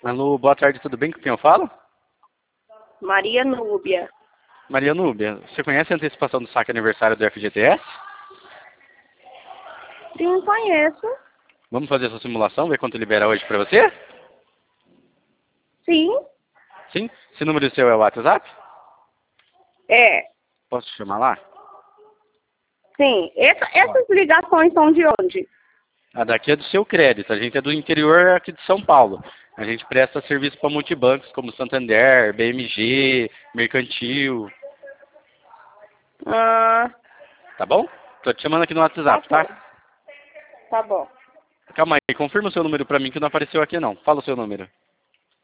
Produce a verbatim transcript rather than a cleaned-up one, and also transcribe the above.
Alô, boa tarde, tudo bem? Com quem eu falo? Maria Núbia. Maria Núbia, você conhece a antecipação do saque aniversário do F G T S? Sim, conheço. Vamos fazer essa simulação, ver quanto libera hoje pra você? Sim. Sim? Esse número seu é o WhatsApp? É. Posso te chamar lá? Sim. Essa, essas ligações são de onde? A daqui é do seu crédito, a gente é do interior aqui de São Paulo. A gente presta serviço para multibancos como Santander, B M G, Mercantil. Ah, Tá bom? Tô te chamando aqui no WhatsApp, tá tá? bom. Tá bom. Calma aí, confirma o seu número pra mim que não apareceu aqui não. Fala o seu número.